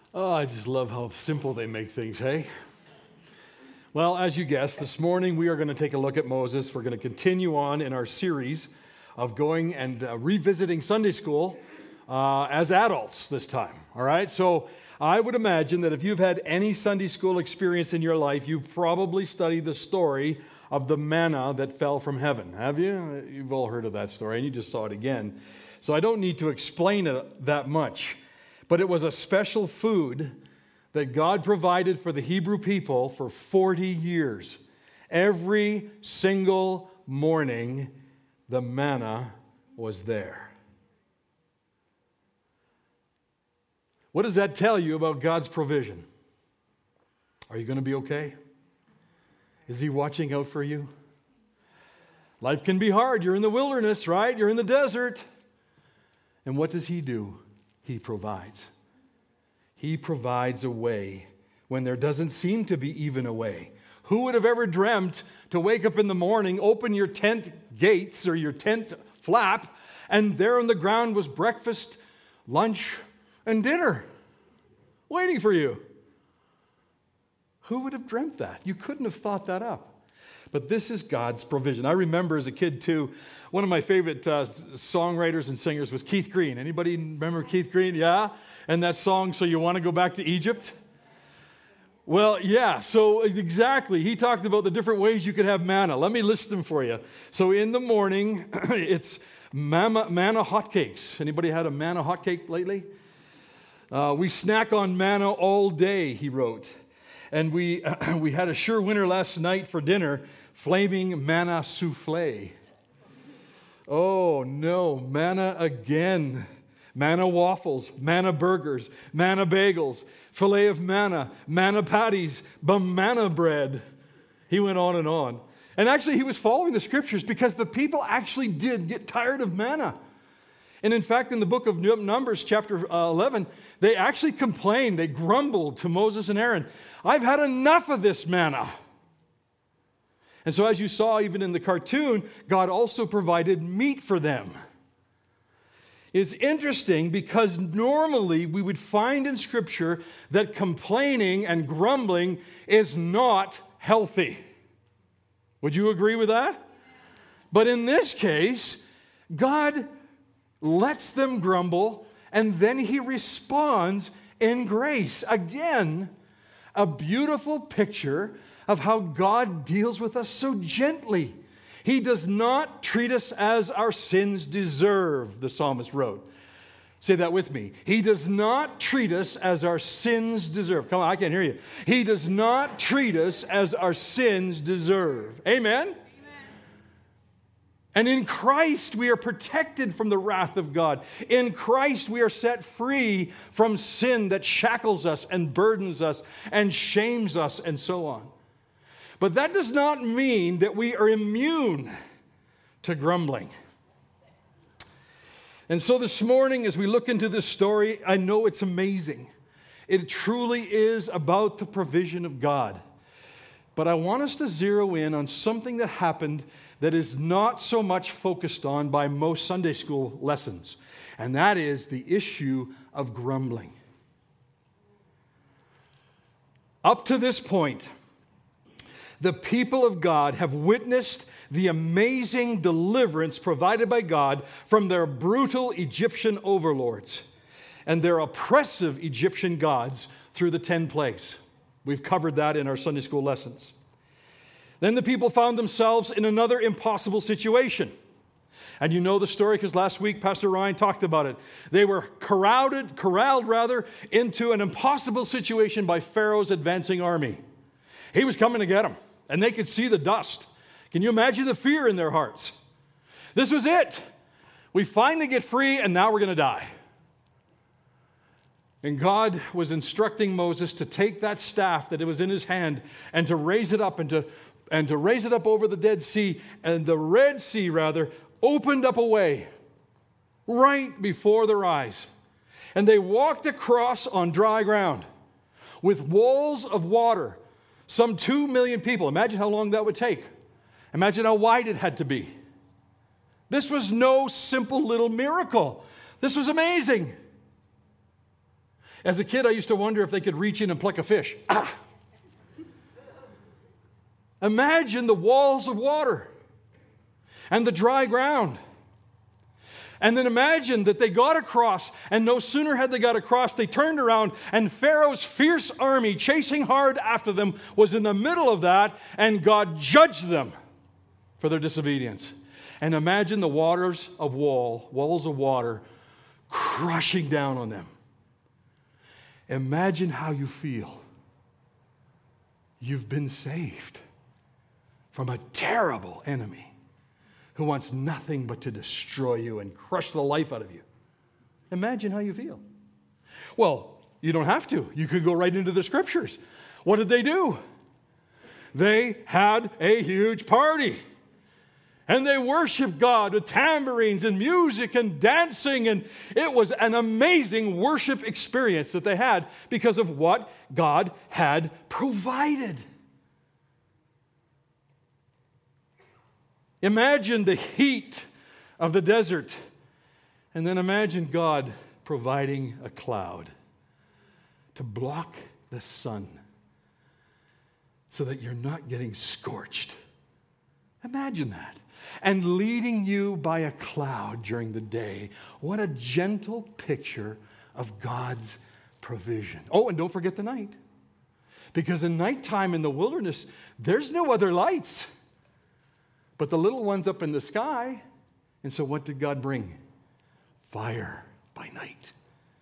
Oh, I just love how simple they make things, hey? Well, as you guessed, this morning we are going to take a look at Moses. We're going to continue on in our series of going and revisiting Sunday school as adults this time, all right? So I would imagine that if you've had any Sunday school experience in your life, you've probably studied the story of the manna that fell from heaven, have you? You've all heard of that story, and you just saw it again. So I don't need to explain it that much. But it was a special food that God provided for the Hebrew people for 40 years. Every single morning, the manna was there. What does that tell you about God's provision? Are you going to be okay? Is He watching out for you? Life can be hard. You're in the wilderness, right? You're in the desert. And what does He do? He provides. He provides a way when there doesn't seem to be even a way. Who would have ever dreamt to wake up in the morning, open your tent gates or your tent flap, and there on the ground was breakfast, lunch, and dinner waiting for you? Who would have dreamt that? You couldn't have thought that up. But this is God's provision. I remember as a kid, too, one of my favorite songwriters and singers was Keith Green. Anybody remember Keith Green? Yeah? And that song, So You Want to Go Back to Egypt? Well, yeah, so exactly. He talked about the different ways you could have manna. Let me list them for you. So in the morning, it's manna hotcakes. Anybody had a manna hotcake lately? We snack on manna all day, he wrote. And we had a sure winner last night for dinner, flaming manna souffle. Oh no, manna again. Manna waffles, manna burgers, manna bagels, filet of manna, manna patties, manna bread. He went on and on. And actually he was following the scriptures because the people actually did get tired of manna. And in fact, in the book of Numbers, chapter 11, they actually complained, they grumbled to Moses and Aaron, I've had enough of this manna. And so as you saw even in the cartoon, God also provided meat for them. It's interesting because normally we would find in Scripture that complaining and grumbling is not healthy. Would you agree with that? But in this case, God lets them grumble, and then He responds in grace. Again, a beautiful picture of how God deals with us so gently. He does not treat us as our sins deserve, the psalmist wrote. Say that with me. He does not treat us as our sins deserve. Come on, I can't hear you. He does not treat us as our sins deserve. Amen? And in Christ, we are protected from the wrath of God. In Christ, we are set free from sin that shackles us and burdens us and shames us and so on. But that does not mean that we are immune to grumbling. And so this morning, as we look into this story, I know it's amazing. It truly is about the provision of God. But I want us to zero in on something that happened that is not so much focused on by most Sunday school lessons, and that is the issue of grumbling. Up to this point, the people of God have witnessed the amazing deliverance provided by God from their brutal Egyptian overlords and their oppressive Egyptian gods through the 10 plagues. We've covered that in our Sunday school lessons. Then the people found themselves in another impossible situation. And you know the story because last week Pastor Ryan talked about it. They were corralled into an impossible situation by Pharaoh's advancing army. He was coming to get them, and they could see the dust. Can you imagine the fear in their hearts? This was it. We finally get free, and now we're going to die. And God was instructing Moses to take that staff that was in his hand and to raise it up and to raise it up over the Dead Sea. And the Red Sea, opened up a way right before their eyes. And they walked across on dry ground with walls of water. Some 2 million people. Imagine how long that would take. Imagine how wide it had to be. This was no simple little miracle. This was amazing. As a kid, I used to wonder if they could reach in and pluck a fish. Ah! Imagine the walls of water and the dry ground. And then imagine that they got across, and no sooner had they got across, they turned around, and Pharaoh's fierce army chasing hard after them was in the middle of that, and God judged them for their disobedience. And imagine the walls of water crushing down on them. Imagine how you feel. You've been saved from a terrible enemy who wants nothing but to destroy you and crush the life out of you. Imagine how you feel. Well, you don't have to. You could go right into the scriptures. What did they do? They had a huge party. And they worshiped God with tambourines and music and dancing. And it was an amazing worship experience that they had because of what God had provided. Imagine the heat of the desert, and then imagine God providing a cloud to block the sun so that you're not getting scorched. Imagine that. And leading you by a cloud during the day. What a gentle picture of God's provision. Oh, and don't forget the night. Because in nighttime in the wilderness, there's no other lights but the little ones up in the sky. And so what did God bring? Fire by night.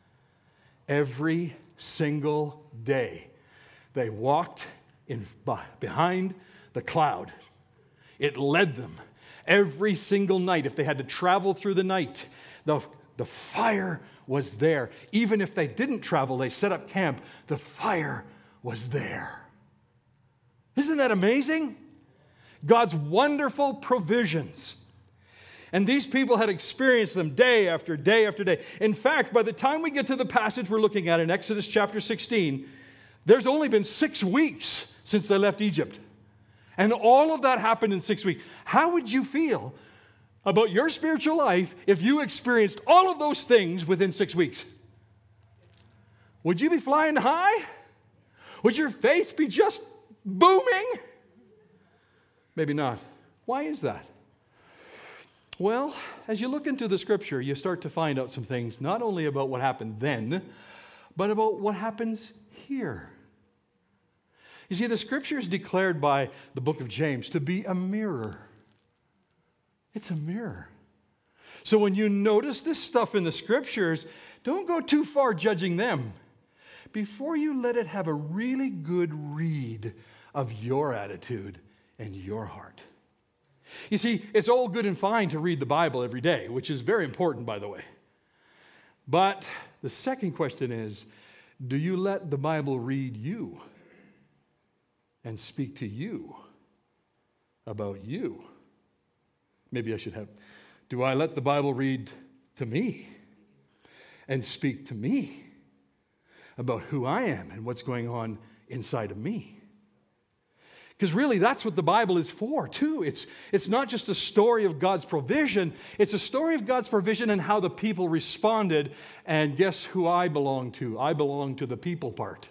Every single day, they walked behind the cloud. It led them. Every single night, if they had to travel through the night, the fire was there. Even if they didn't travel, they set up camp, the fire was there. Isn't that amazing? God's wonderful provisions. And these people had experienced them day after day after day. In fact, by the time we get to the passage we're looking at in Exodus chapter 16, there's only been 6 weeks since they left Egypt. And all of that happened in 6 weeks. How would you feel about your spiritual life if you experienced all of those things within 6 weeks? Would you be flying high? Would your faith be just booming? Maybe not. Why is that? Well, as you look into the scripture, you start to find out some things, not only about what happened then, but about what happens here. You see, the scripture is declared by the book of James to be a mirror. It's a mirror. So when you notice this stuff in the scriptures, don't go too far judging them. Before you let it have a really good read of your attitude and your heart. You see, it's all good and fine to read the Bible every day, which is very important, by the way. But the second question is, do you let the Bible read you and speak to you about you? Maybe I should have, do I let the Bible read to me and speak to me about who I am and what's going on inside of me? Because really, that's what the Bible is for, too. It's not just a story of God's provision. It's a story of God's provision and how the people responded. And guess who I belong to? I belong to the people part.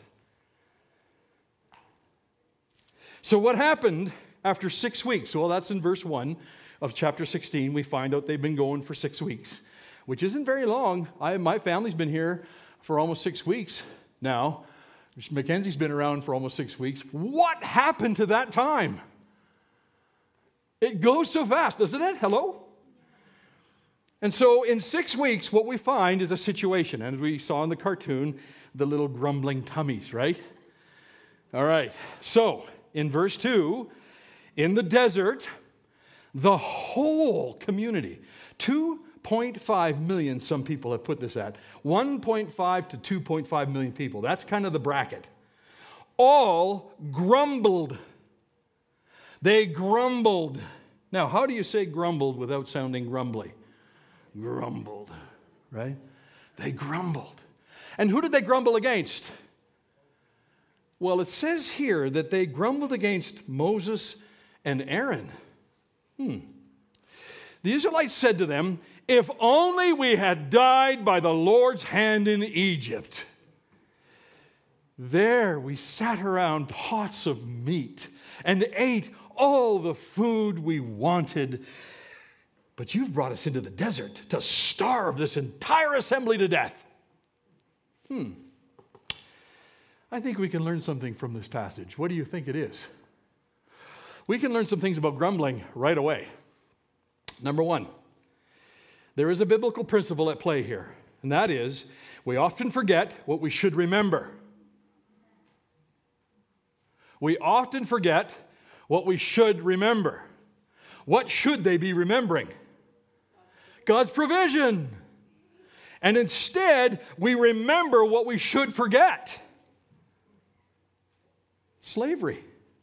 So what happened after 6 weeks? Well, that's in verse 1 of chapter 16. We find out they've been going for 6 weeks, which isn't very long. My family's been here for almost 6 weeks now. Mackenzie's been around for almost 6 weeks. What happened to that time? It goes so fast, doesn't it? Hello? And so in 6 weeks, what we find is a situation. And as we saw in the cartoon, the little grumbling tummies, right? All right. So in verse 2, in the desert, the whole community, 2.5 million, some people have put this at, 1.5 to 2.5 million people. That's kind of the bracket. All grumbled. They grumbled. Now, how do you say grumbled without sounding grumbly? Grumbled, right? They grumbled. And who did they grumble against? Well, it says here that they grumbled against Moses and Aaron. The Israelites said to them, "If only we had died by the Lord's hand in Egypt." There we sat around pots of meat and ate all the food we wanted. But you've brought us into the desert to starve this entire assembly to death. I think we can learn something from this passage. What do you think it is? We can learn some things about grumbling right away. Number one, there is a biblical principle at play here, and that is we often forget what we should remember. We often forget what we should remember. What should they be remembering? God's provision. And instead, we remember what we should forget. Slavery.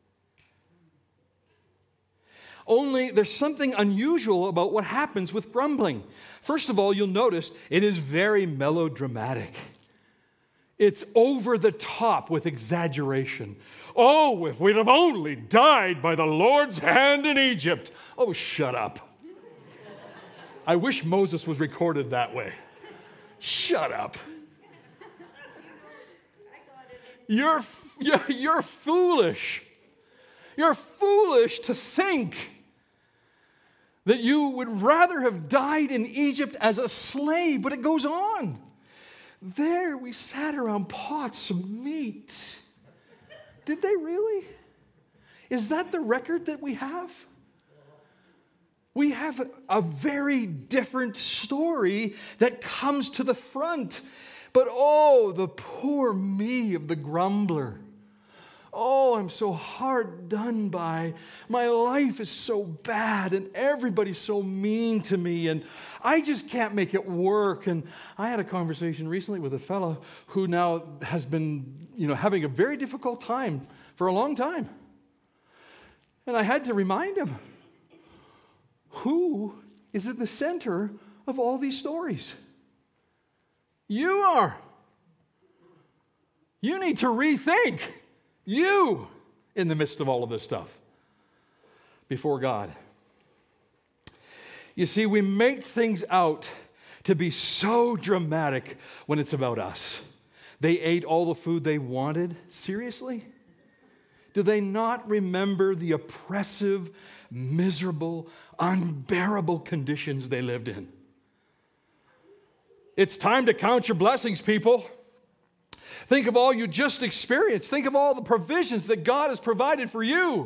Only there's something unusual about what happens with grumbling. First of all, you'll notice it is very melodramatic. It's over the top with exaggeration. Oh, if we'd have only died by the Lord's hand in Egypt. Oh, shut up. I wish Moses was recorded that way. Shut up. You're foolish. You're foolish to think that you would rather have died in Egypt as a slave, but it goes on. There we sat around pots of meat. Did they really? Is that the record that we have? We have a very different story that comes to the front. But oh, the poor me of the grumbler. Oh, I'm so hard done by. My life is so bad and everybody's so mean to me and I just can't make it work. And I had a conversation recently with a fellow who now has been, having a very difficult time for a long time. And I had to remind him, who is at the center of all these stories? You are. You need to rethink you in the midst of all of this stuff before God. You see, we make things out to be so dramatic when it's about us. They ate all the food they wanted. Seriously? Do they not remember the oppressive, miserable, unbearable conditions they lived in? It's time to count your blessings, people. Think of all you just experienced. Think of all the provisions that God has provided for you.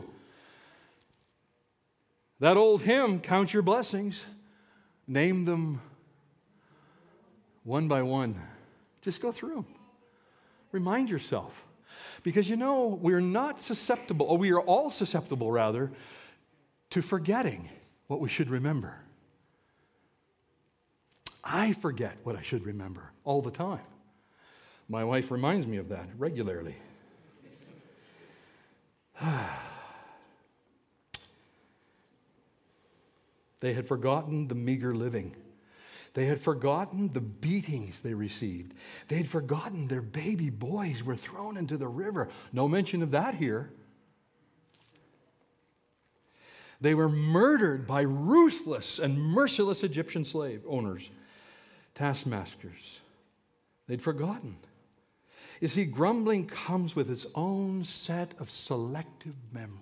That old hymn, Count Your Blessings, name them one by one. Just go through them. Remind yourself. Because we're not susceptible, or we are all susceptible, rather, to forgetting what we should remember. I forget what I should remember all the time. My wife reminds me of that regularly. They had forgotten the meager living. They had forgotten the beatings they received. They had forgotten their baby boys were thrown into the river. No mention of that here. They were murdered by ruthless and merciless Egyptian slave owners, taskmasters. They'd forgotten. You see, grumbling comes with its own set of selective memories.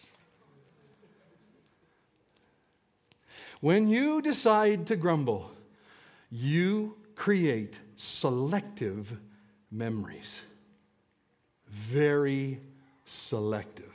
When you decide to grumble, you create selective memories. Very selective.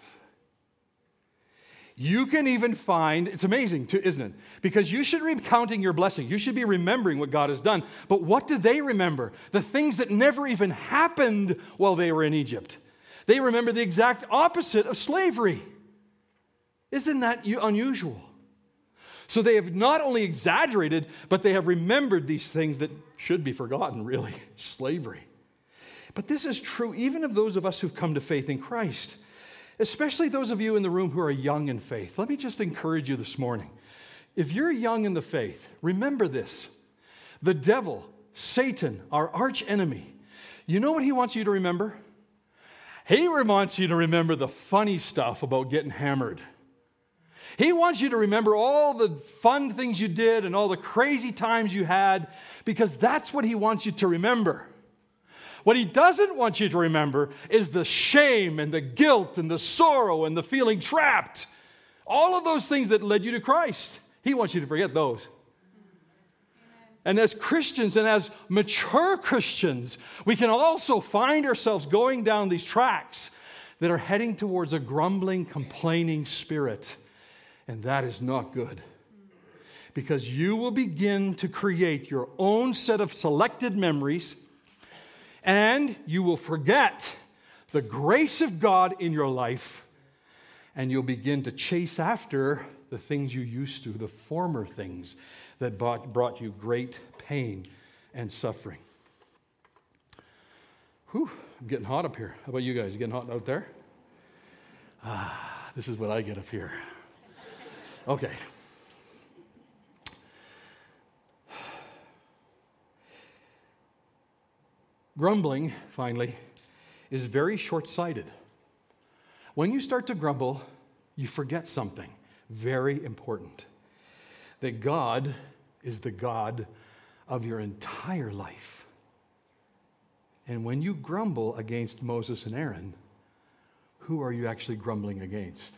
You can even find, it's amazing, isn't it? Because you should be counting your blessings. You should be remembering what God has done. But what did they remember? The things that never even happened while they were in Egypt. They remember the exact opposite of slavery. Isn't that unusual? So they have not only exaggerated, but they have remembered these things that should be forgotten, really. Slavery. But this is true even of those of us who've come to faith in Christ. Especially those of you in the room who are young in faith. Let me just encourage you this morning. If you're young in the faith, remember this. The devil, Satan, our arch enemy, you know what he wants you to remember? He wants you to remember the funny stuff about getting hammered. He wants you to remember all the fun things you did and all the crazy times you had, because that's what he wants you to remember. What he doesn't want you to remember is the shame and the guilt and the sorrow and the feeling trapped. All of those things that led you to Christ. He wants you to forget those. And as Christians and as mature Christians, we can also find ourselves going down these tracks that are heading towards a grumbling, complaining spirit. And that is not good. Because you will begin to create your own set of selected memories, and you will forget the grace of God in your life, and you'll begin to chase after the things you used to, the former things that brought you great pain and suffering. Whew, I'm getting hot up here. How about you guys? You getting hot out there? This is what I get up here. Okay. Grumbling, finally, is very short-sighted. When you start to grumble, you forget something very important. That God is the God of your entire life. And when you grumble against Moses and Aaron, who are you actually grumbling against?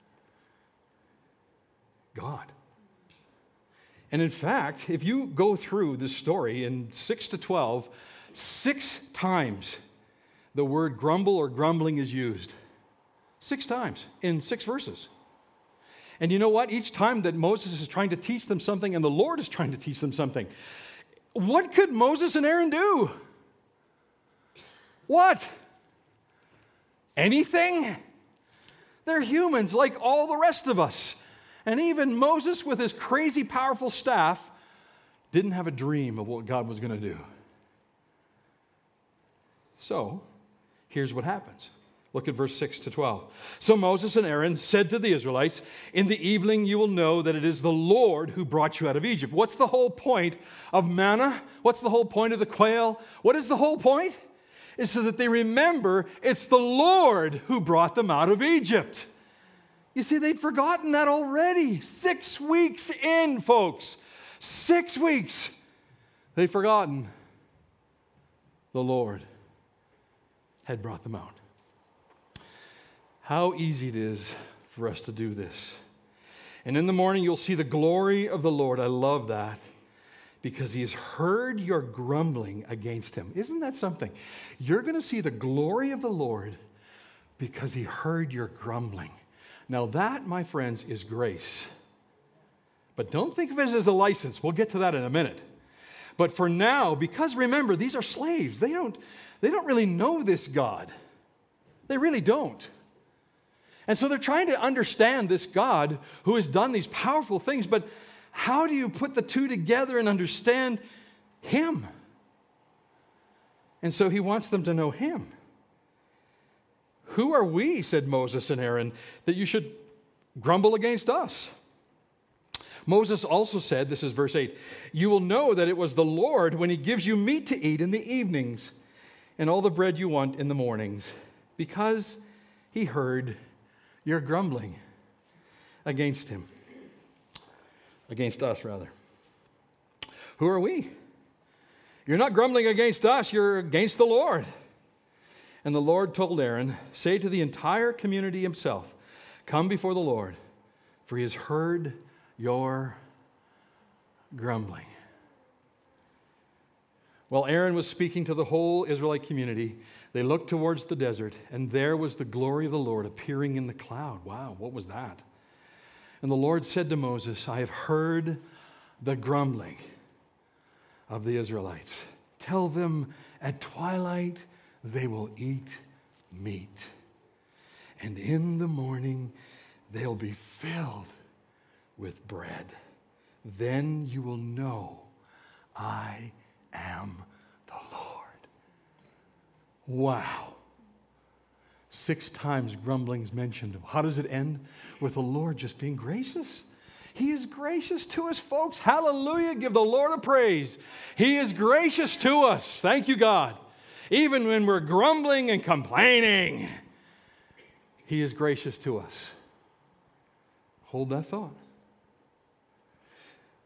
God. And in fact, if you go through this story in 6 to 12, 6 times the word grumble or grumbling is used. 6 times in 6 verses. And you know what? Each time that Moses is trying to teach them something and the Lord is trying to teach them something, what could Moses and Aaron do? What? Anything? They're humans like all the rest of us. And even Moses, with his crazy powerful staff, didn't have a dream of what God was going to do. So, here's what happens. Look at verse 6 to 12. So Moses and Aaron said to the Israelites, "In the evening you will know that it is the Lord who brought you out of Egypt." What's the whole point of manna? What's the whole point of the quail? What is the whole point? It's so that they remember it's the Lord who brought them out of Egypt. You see, they'd forgotten that already. 6 weeks in, folks. 6 weeks. They'd forgotten the Lord had brought them out. How easy it is for us to do this. And in the morning, you'll see the glory of the Lord. I love that. Because he has heard your grumbling against him. Isn't that something? You're going to see the glory of the Lord because he heard your grumbling. Now that, my friends, is grace. But don't think of it as a license. We'll get to that in a minute. But for now, because remember, these are slaves. They don't really know this God. They really don't. And so they're trying to understand this God who has done these powerful things, but how do you put the two together and understand him? And so he wants them to know him. "Who are we," said Moses and Aaron, "that you should grumble against us?" Moses also said, this is verse 8, "You will know that it was the Lord when he gives you meat to eat in the evenings and all the bread you want in the mornings, because he heard your grumbling against him." Against us, rather. Who are we? You're not grumbling against us, you're against the Lord. And the Lord told Aaron, "Say to the entire community himself, 'Come before the Lord, for he has heard your grumbling.'" While Aaron was speaking to the whole Israelite community, they looked towards the desert, and there was the glory of the Lord appearing in the cloud. Wow, what was that? And the Lord said to Moses, "I have heard the grumbling of the Israelites. Tell them at twilight they will eat meat, and in the morning they'll be filled with bread. Then you will know I am the Lord." Wow. 6 times grumbling's mentioned. How does it end? With the Lord just being gracious. He is gracious to us, folks. Hallelujah. Give the Lord a praise. He is gracious to us. Thank you, God. Even when we're grumbling and complaining, he is gracious to us. Hold that thought.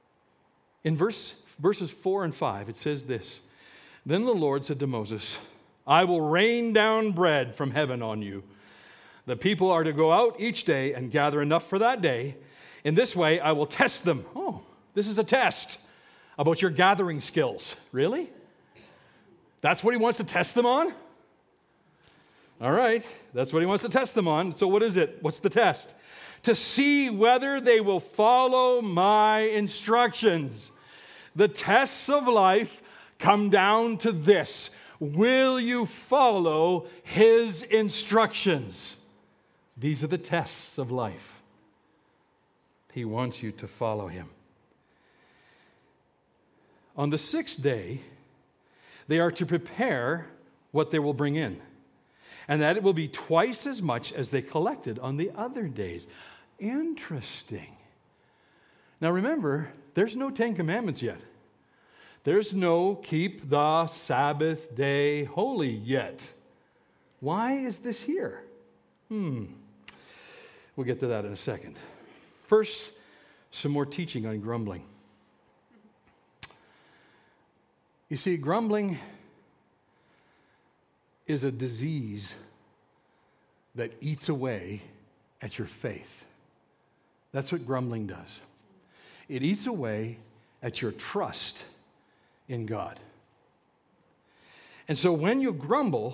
In verses 4 and 5, it says this, "Then the Lord said to Moses, I will rain down bread from heaven on you. The people are to go out each day and gather enough for that day. In this way, I will test them. Oh, this is a test about your gathering skills. Really? That's what he wants to test them on? All right, that's what he wants to test them on. So what is it? What's the test? To see whether they will follow my instructions. The tests of life come down to this. Will you follow his instructions? These are the tests of life. He wants you to follow him. On the 6th day, they are to prepare what they will bring in, and that it will be twice as much as they collected on the other days. Interesting. Now remember, there's no 10 Commandments yet. There's no keep the Sabbath day holy yet. Why is this here? We'll get to that in a second. First, some more teaching on grumbling. You see, grumbling is a disease that eats away at your faith. That's what grumbling does. It eats away at your trust in God. And so when you grumble,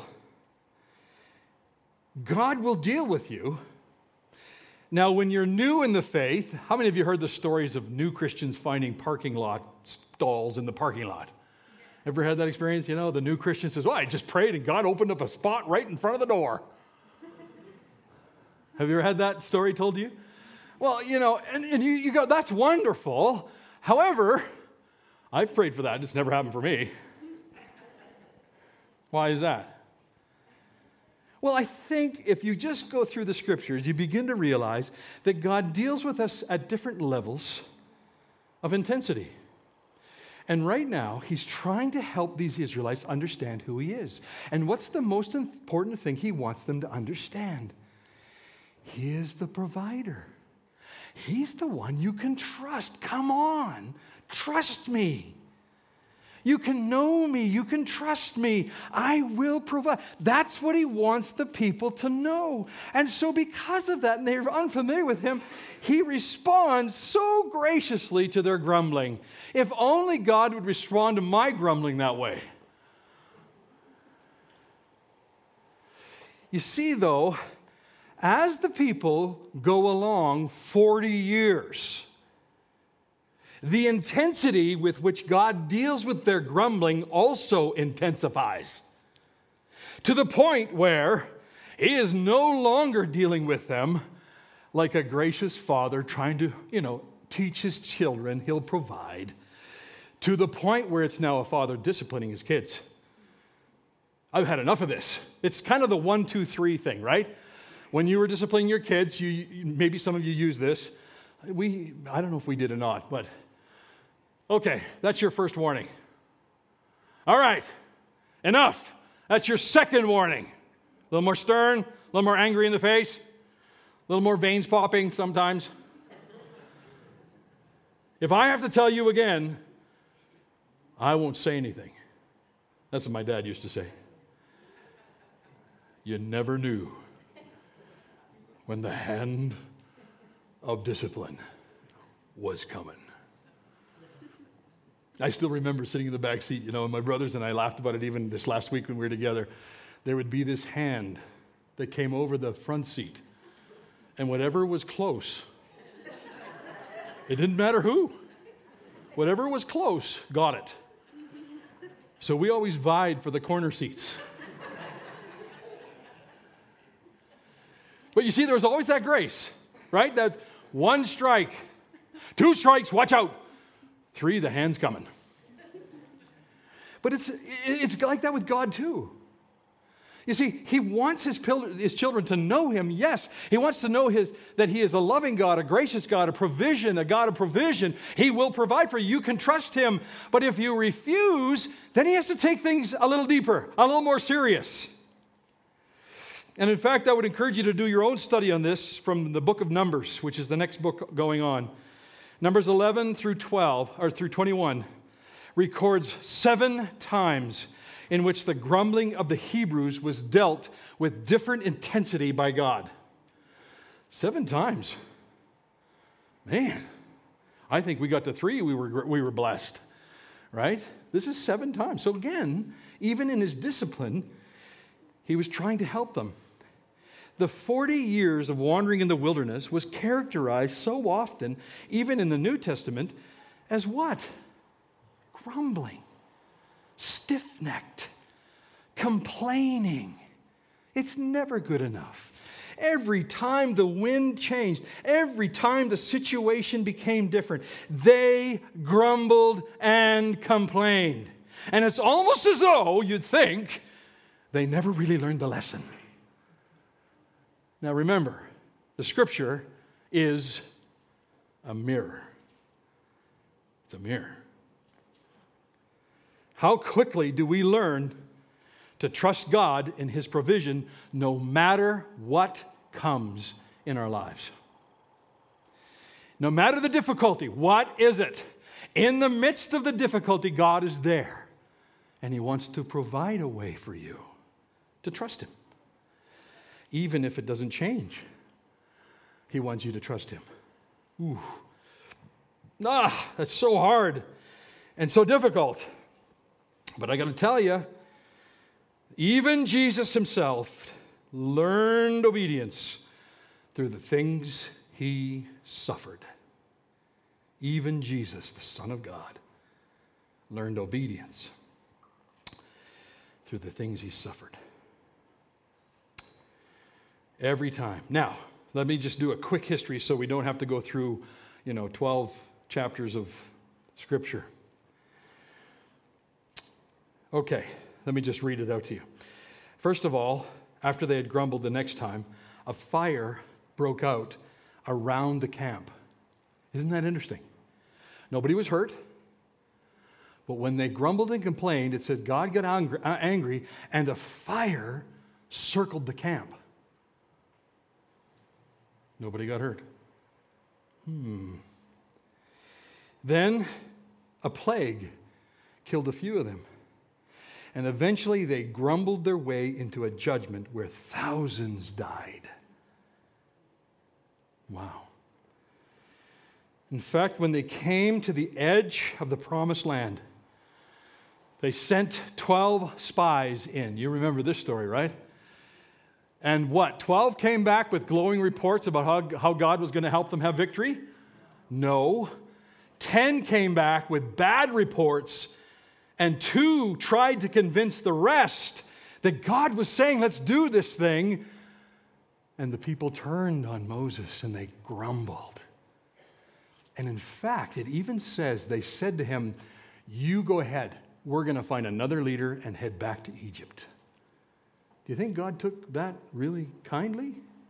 God will deal with you. Now, when you're new in the faith, how many of you heard the stories of new Christians finding parking lot stalls in the parking lot? Ever had that experience? You know, the new Christian says, well, I just prayed and God opened up a spot right in front of the door. Have you ever had that story told to you? Well, you know, and you go, that's wonderful. However, I've prayed for that. It's never happened for me. Why is that? Well, I think if you just go through the scriptures, you begin to realize that God deals with us at different levels of intensity. And right now, he's trying to help these Israelites understand who he is. And what's the most important thing he wants them to understand? He is the provider. He's the one you can trust. Come on, trust me. You can know me. You can trust me. I will provide. That's what he wants the people to know. And so because of that, and they're unfamiliar with him, he responds so graciously to their grumbling. If only God would respond to my grumbling that way. You see, though, as the people go along 40 years, the intensity with which God deals with their grumbling also intensifies to the point where he is no longer dealing with them like a gracious father trying to, teach his children he'll provide, to the point where it's now a father disciplining his kids. I've had enough of this. It's kind of the 1, 2, 3 thing, right? When you were disciplining your kids, maybe some of you use this. I don't know if we did or not, but okay, that's your first warning. All right, enough. That's your second warning. A little more stern, a little more angry in the face, a little more veins popping sometimes. If I have to tell you again, I won't say anything. That's what my dad used to say. You never knew when the hand of discipline was coming. I still remember sitting in the back seat, and my brothers and I laughed about it even this last week when we were together. There would be this hand that came over the front seat, and whatever was close, it didn't matter who, whatever was close, got it. So we always vied for the corner seats. But you see, there was always that grace, right? That 1 strike, 2 strikes, watch out. 3, the hand's coming. But it's like that with God too. You see, he wants his children to know him, yes. He wants to know that he is a loving God, a gracious God, a God of provision. He will provide for you. You can trust him. But if you refuse, then he has to take things a little deeper, a little more serious. And in fact, I would encourage you to do your own study on this from the book of Numbers, which is the next book going on. Numbers 11 through 21 records 7 times in which the grumbling of the Hebrews was dealt with different intensity by God. 7 times. Man, I think we got to 3, we were blessed, right? This is 7 times. So again, even in his discipline, he was trying to help them. The 40 years of wandering in the wilderness was characterized so often, even in the New Testament, as what? Grumbling, stiff-necked, complaining. It's never good enough. Every time the wind changed, every time the situation became different, they grumbled and complained. And it's almost as though you'd think they never really learned the lesson. Now remember, the Scripture is a mirror. It's a mirror. How quickly do we learn to trust God in His provision no matter what comes in our lives? No matter the difficulty, what is it? In the midst of the difficulty, God is there. And He wants to provide a way for you to trust Him. Even if it doesn't change, He wants you to trust Him. Ooh. That's so hard and so difficult. But I got to tell you, even Jesus Himself learned obedience through the things He suffered. Even Jesus, the Son of God, learned obedience through the things He suffered. Every time. Now, let me just do a quick history so we don't have to go through, 12 chapters of Scripture. Okay, let me just read it out to you. First of all, after they had grumbled the next time, a fire broke out around the camp. Isn't that interesting? Nobody was hurt. But when they grumbled and complained, it said God got angry and a fire circled the camp. Nobody got hurt. Then a plague killed a few of them. And eventually they grumbled their way into a judgment where thousands died. Wow. In fact, when they came to the edge of the promised land, they sent 12 spies in. You remember this story, right? And what? 12 came back with glowing reports about how God was going to help them have victory? No. 10 came back with bad reports, and 2 tried to convince the rest that God was saying, let's do this thing. And the people turned on Moses and they grumbled. And in fact, it even says, they said to him, you go ahead. We're going to find another leader and head back to Egypt. Do you think God took that really kindly?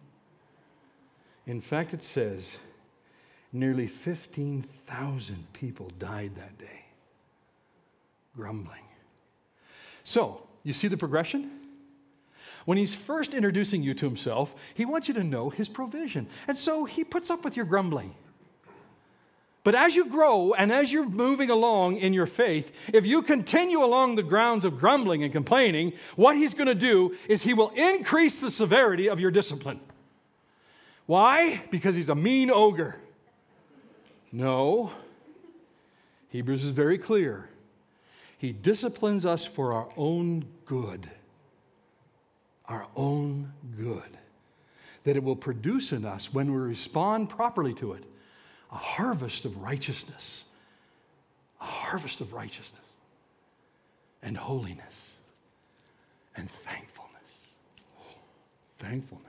In fact, it says nearly 15,000 people died that day. Grumbling. So, you see the progression? When He's first introducing you to Himself, He wants you to know His provision. And so He puts up with your grumbling. But as you grow and as you're moving along in your faith, if you continue along the grounds of grumbling and complaining, what He's going to do is He will increase the severity of your discipline. Why? Because He's a mean ogre. No. Hebrews is very clear. He disciplines us for our own good. Our own good. That it will produce in us, when we respond properly to it, a harvest of righteousness. A harvest of righteousness. And holiness. And thankfulness. Thankfulness.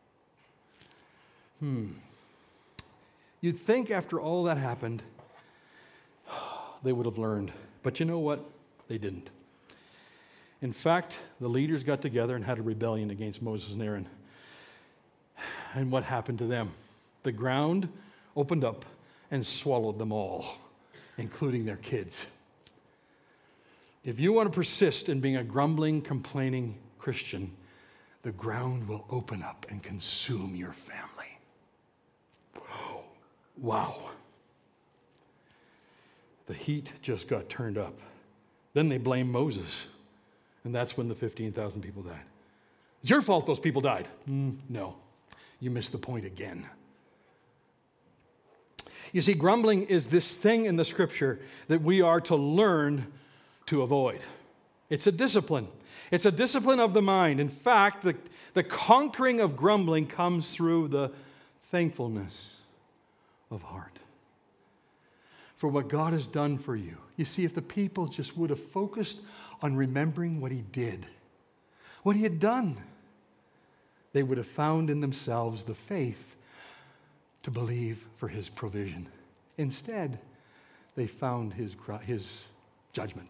You'd think after all that happened, they would have learned. But you know what? They didn't. In fact, the leaders got together and had a rebellion against Moses and Aaron. And what happened to them? The ground opened up and swallowed them all, including their kids. If you want to persist in being a grumbling, complaining Christian, the ground will open up and consume your family. Wow. The heat just got turned up. Then they blame Moses. And that's when the 15,000 people died. It's your fault those people died. No, you missed the point again. You see, grumbling is this thing in the Scripture that we are to learn to avoid. It's a discipline. It's a discipline of the mind. In fact, the conquering of grumbling comes through the thankfulness of heart for what God has done for you. You see, if the people just would have focused on remembering what He did, what He had done, they would have found in themselves the faith to believe for His provision. Instead, they found His judgment.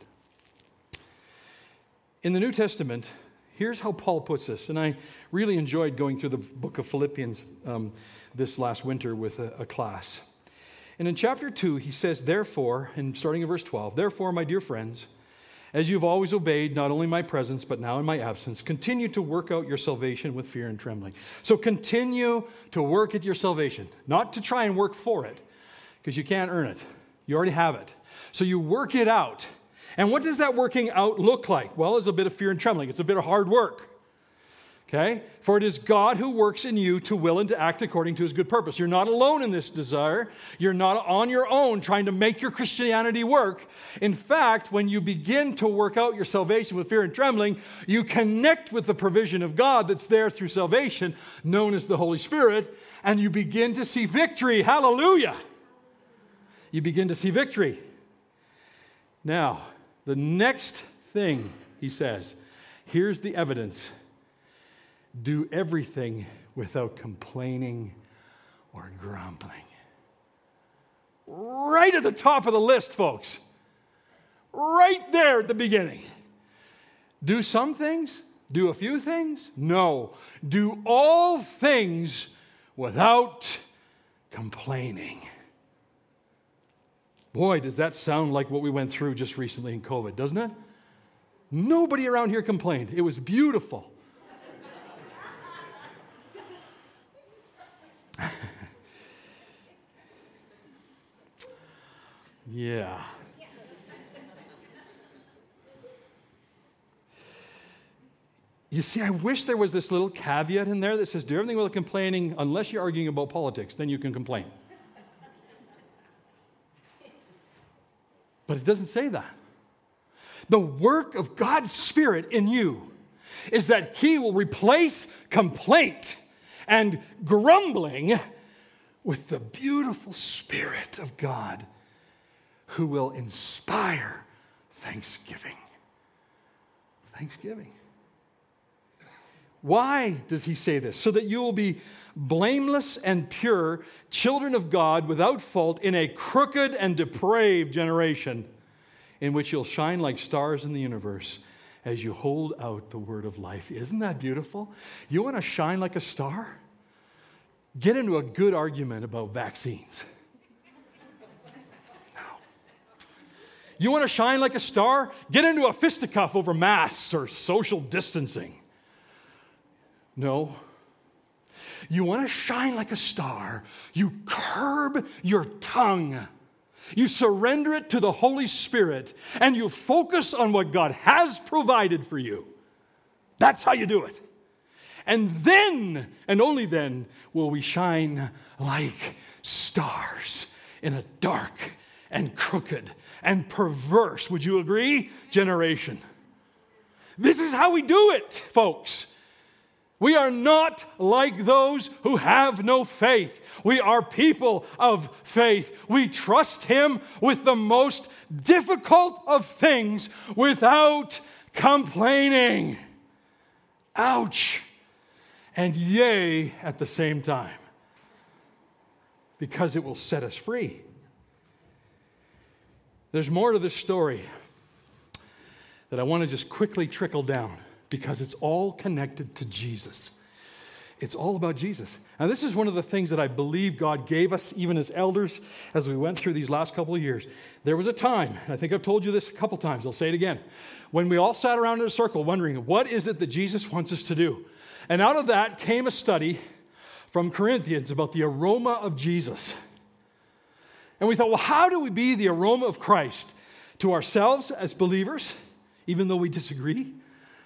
In the New Testament, here's how Paul puts this, and I really enjoyed going through the book of Philippians this last winter with a class. And in chapter 2, he says, therefore, and starting in verse 12, therefore, my dear friends, as you've always obeyed, not only my presence, but now in my absence, continue to work out your salvation with fear and trembling. So continue to work at your salvation, not to try and work for it, because you can't earn it. You already have it. So you work it out. And what does that working out look like? Well, it's a bit of fear and trembling. It's a bit of hard work. Okay? For it is God who works in you to will and to act according to His good purpose. You're not alone in this desire. You're not on your own trying to make your Christianity work. In fact, when you begin to work out your salvation with fear and trembling, you connect with the provision of God that's there through salvation, known as the Holy Spirit, and you begin to see victory. Hallelujah! You begin to see victory. Now, the next thing he says, here's the evidence. Do everything without complaining or grumbling. Right at the top of the list, folks. Right there at the beginning. Do some things? Do a few things? No. Do all things without complaining. Boy, does that sound like what we went through just recently in COVID, doesn't it? Nobody around here complained. It was beautiful. Yeah. You see, I wish there was this little caveat in there that says, do everything without complaining, unless you're arguing about politics, then you can complain. But it doesn't say that. The work of God's Spirit in you is that He will replace complaint and grumbling with the beautiful Spirit of God who will inspire thanksgiving. Thanksgiving. Why does he say this? So that you will be blameless and pure, children of God without fault in a crooked and depraved generation in which you'll shine like stars in the universe as you hold out the word of life. Isn't that beautiful? You want to shine like a star? Get into a good argument about vaccines. You want to shine like a star? Get into a fisticuff over masks or social distancing. No. You want to shine like a star? You curb your tongue. You surrender it to the Holy Spirit, and you focus on what God has provided for you. That's how you do it. And then, and only then, will we shine like stars in a dark and crooked and perverse, would you agree, generation. This is how we do it, folks. We are not like those who have no faith. We are people of faith. We trust Him with the most difficult of things without complaining. Ouch. And yay at the same time. Because it will set us free. There's more to this story that I want to just quickly trickle down because it's all connected to Jesus. It's all about Jesus. Now, this is one of the things that I believe God gave us, even as elders, as we went through these last couple of years. There was a time, and I think I've told you this a couple times, I'll say it again, when we all sat around in a circle wondering, what is it that Jesus wants us to do? And out of that came a study from Corinthians about the aroma of Jesus. And we thought, well, how do we be the aroma of Christ to ourselves as believers, even though we disagree?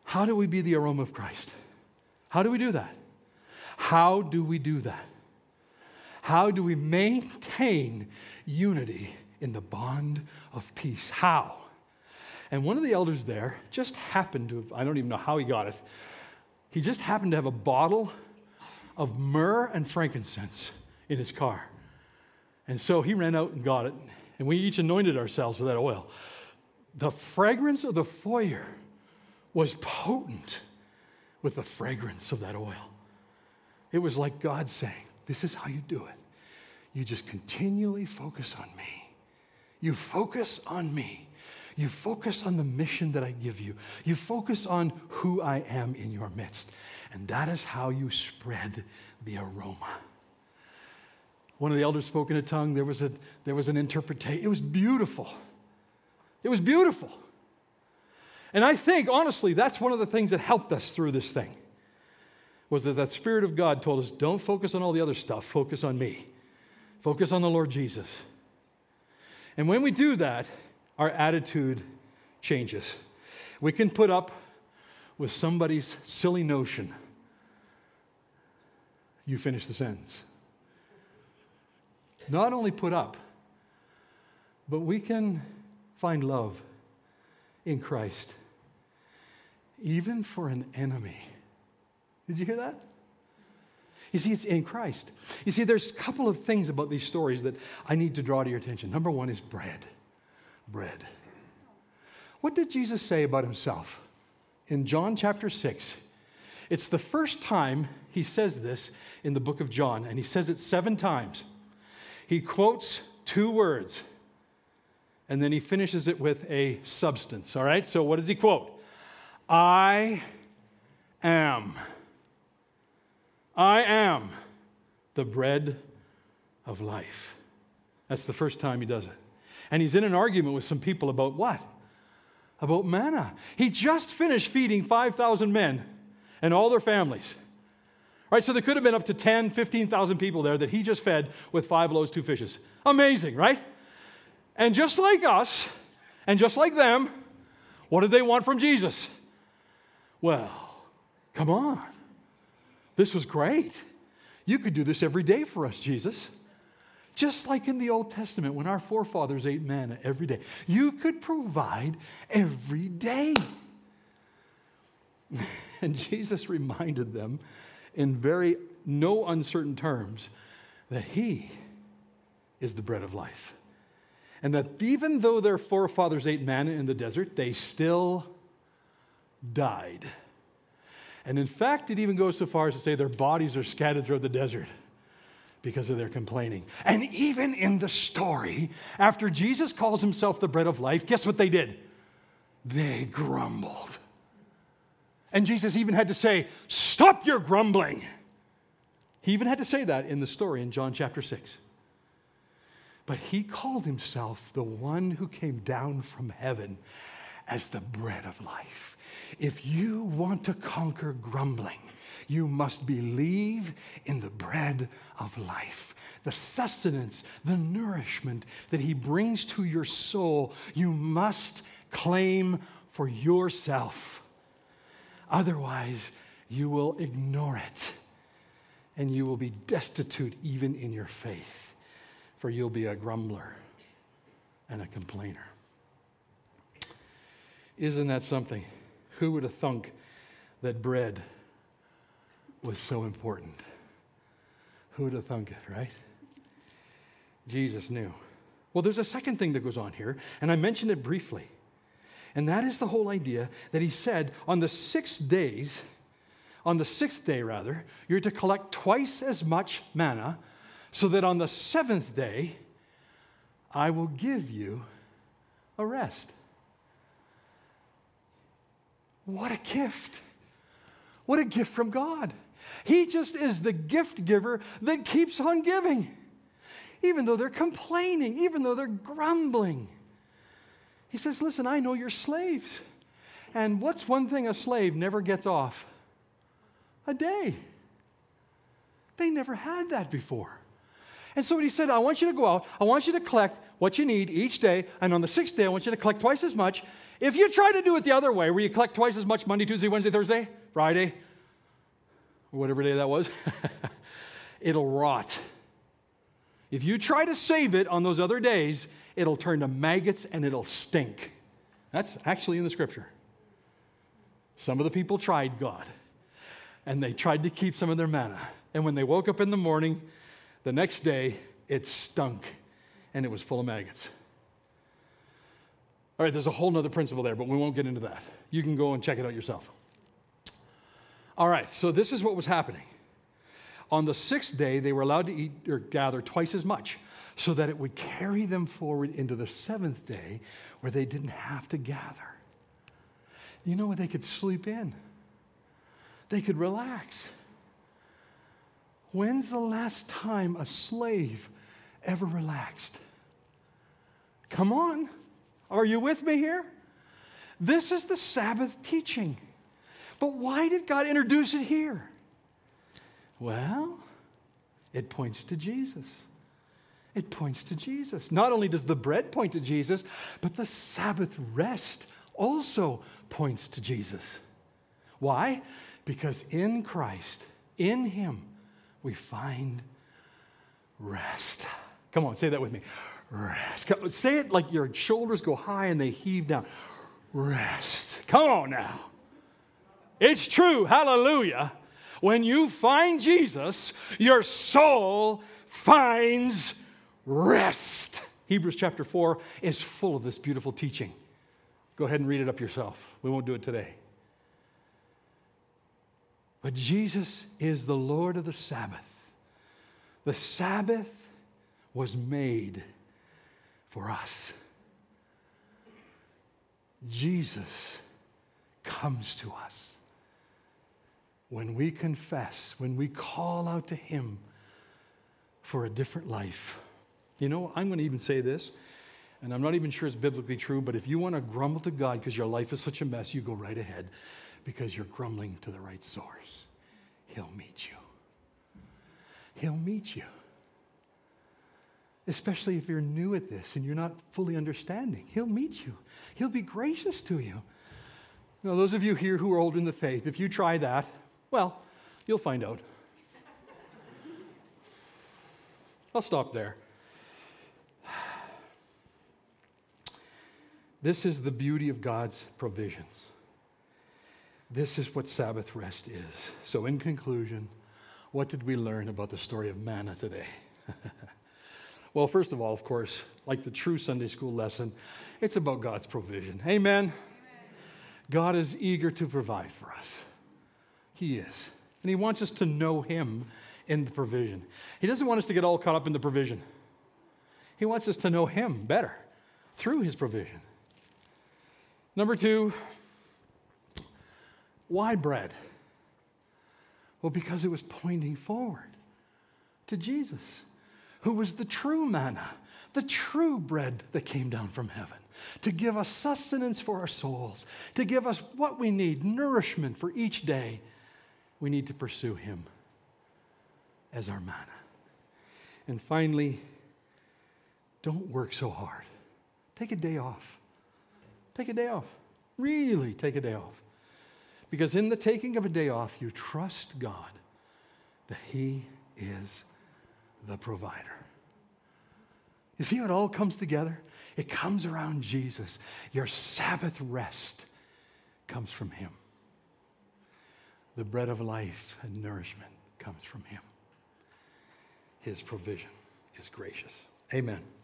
How do we be the aroma of Christ? How do we do that? How do we do that? How do we maintain unity in the bond of peace? How? And one of the elders there just happened to have, I don't even know how he got it, he just happened to have a bottle of myrrh and frankincense in his car. And so he ran out and got it, and we each anointed ourselves with that oil. The fragrance of the foyer was potent with the fragrance of that oil. It was like God saying, this is how you do it. You just continually focus on me. You focus on me. You focus on the mission that I give you. You focus on who I am in your midst. And that is how you spread the aroma. One of the elders spoke in a tongue. There was an interpretation. It was beautiful. It was beautiful. And I think, honestly, that's one of the things that helped us through this thing, was that Spirit of God told us, don't focus on all the other stuff. Focus on me. Focus on the Lord Jesus. And when we do that, our attitude changes. We can put up with somebody's silly notion. You finish the sentence. Not only put up, but we can find love in Christ, even for an enemy. Did you hear that? You see, it's in Christ. You see, there's a couple of things about these stories that I need to draw to your attention. Number one is bread. Bread. What did Jesus say about himself? In John chapter 6, it's the first time he says this in the book of John, and he says it 7 times. He quotes 2 words, and then he finishes it with a substance, all right? So what does he quote? I am the bread of life. That's the first time he does it. And he's in an argument with some people about what? About manna. He just finished feeding 5,000 men and all their families. Right, so there could have been up to 10, 15,000 people there that he just fed with 5 loaves, 2 fishes. Amazing, right? And just like us, and just like them, what did they want from Jesus? Well, come on. This was great. You could do this every day for us, Jesus. Just like in the Old Testament when our forefathers ate manna every day. You could provide every day. And Jesus reminded them in very no uncertain terms that he is the bread of life. And that even though their forefathers ate manna in the desert, they still died. And in fact, it even goes so far as to say their bodies are scattered throughout the desert because of their complaining. And even in the story, after Jesus calls himself the bread of life, guess what they did? They grumbled. And Jesus even had to say, stop your grumbling. He even had to say that in the story in John chapter 6. But he called himself the one who came down from heaven as the bread of life. If you want to conquer grumbling, you must believe in the bread of life. The sustenance, the nourishment that he brings to your soul, you must claim for yourself. Otherwise, you will ignore it, and you will be destitute even in your faith, for you'll be a grumbler and a complainer. Isn't that something? Who would have thunk that bread was so important? Who would have thunk it, right? Jesus knew. Well, there's a second thing that goes on here, and I mentioned it briefly. And that is the whole idea that he said on the 6 days, on the 6th day rather, you're to collect twice as much manna, so that on the 7th day, I will give you a rest. What a gift. What a gift from God. He just is the gift giver that keeps on giving. Even though they're complaining, even though they're grumbling. He says, listen, I know you're slaves. And what's one thing a slave never gets off? A day. They never had that before. And so he said, I want you to go out. I want you to collect what you need each day. And on the 6th day, I want you to collect twice as much. If you try to do it the other way, where you collect twice as much Monday, Tuesday, Wednesday, Thursday, Friday, or whatever day that was, it'll rot. If you try to save it on those other days, it'll turn to maggots and it'll stink. That's actually in the scripture. Some of the people tried God, and they tried to keep some of their manna. And when they woke up in the morning, the next day, it stunk, and it was full of maggots. All right, there's a whole other principle there, but we won't get into that. You can go and check it out yourself. All right, so this is what was happening. On the sixth day, they were allowed to eat or gather twice as much, so that it would carry them forward into the seventh day, where they didn't have to gather. You know what? They could sleep in. They could relax. When's the last time a slave ever relaxed? Come on. Are you with me here? This is the Sabbath teaching. But why did God introduce it here? Well, it points to Jesus. It points to Jesus. Not only does the bread point to Jesus, but the Sabbath rest also points to Jesus. Why? Because in Christ, in Him, we find rest. Come on, say that with me. Rest. Say it like your shoulders go high and they heave down. Rest. Come on now. It's true. Hallelujah. When you find Jesus, your soul finds rest. Hebrews chapter 4 is full of this beautiful teaching. Go ahead and read it up yourself. We won't do it today. But Jesus is the Lord of the Sabbath. The Sabbath was made for us. Jesus comes to us when we confess, when we call out to Him for a different life. You know, I'm going to even say this, and I'm not even sure it's biblically true, but if you want to grumble to God because your life is such a mess, you go right ahead, because you're grumbling to the right source. He'll meet you. He'll meet you. Especially if you're new at this and you're not fully understanding. He'll meet you. He'll be gracious to you. Now, those of you here who are older in the faith, if you try that, well, you'll find out. I'll stop there. This is the beauty of God's provisions. This is what Sabbath rest is. So in conclusion, what did we learn about the story of manna today? Well, first of all, of course, like the true Sunday school lesson, it's about God's provision. Amen? Amen. God is eager to provide for us. He is. And He wants us to know Him in the provision. He doesn't want us to get all caught up in the provision. He wants us to know Him better through His provision. Number 2, why bread? Well, because it was pointing forward to Jesus, who was the true manna, the true bread that came down from heaven, to give us sustenance for our souls, to give us what we need, nourishment for each day. We need to pursue Him as our manna. And finally, don't work so hard. Take a day off. Take a day off. Really take a day off. Because in the taking of a day off, you trust God that He is the provider. You see how it all comes together? It comes around Jesus. Your Sabbath rest comes from Him. The bread of life and nourishment comes from Him. His provision is gracious. Amen.